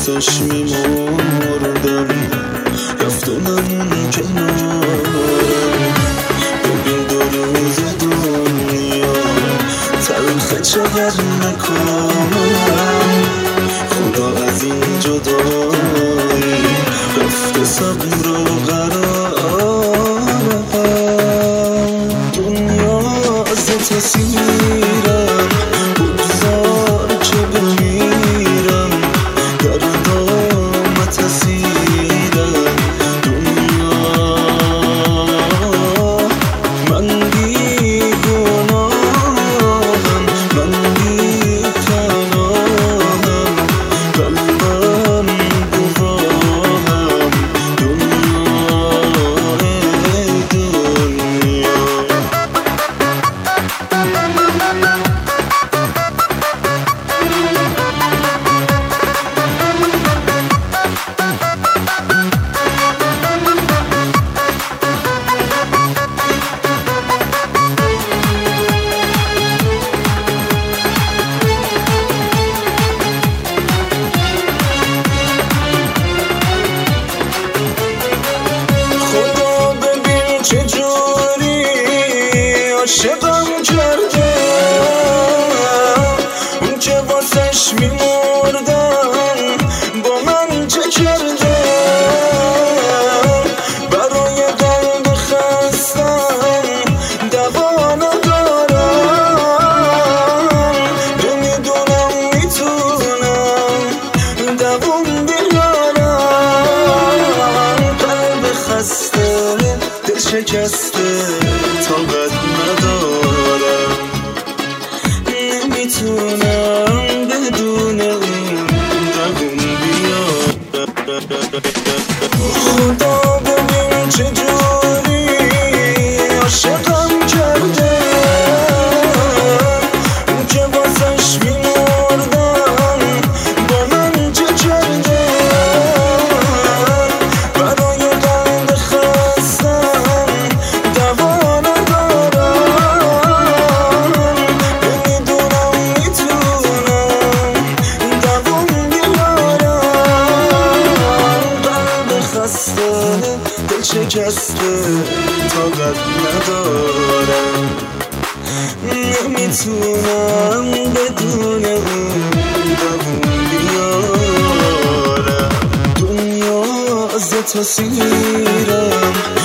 واسش میمردم، رفت و نمون کنارم. ببین دو روز دنیا تلخه چقدر نکنم، خدا از این جدایی رفت صبر و قرارم. دنیا از تسیرم بگذار که بمیرم، گردام تسیرم. دنیا من بی گناهم، من بی پناهم، قلبم گواهم. دنیا دنیا چجوری عاشقم کرده، اون که واسش میمردم با من چه کرده. برای قلب خستم دوا ندارم، نمیدونم میتونم دوام بیارم. قلب خسته دل شکسته طاقت ندارم، نمیتونم بدون اون دوام بیارم. خدا ببین چجوری عاشقم کرده، اون که واسش میمردم با من چه کرده. برای قلب خستم دوا ندارم، نمیدونم میتونم دوام بیارم. قلب خسته دل شکسته طاقت ندارم، نمیتونم بدون اون دوام بیارم. دنیا از تسیرم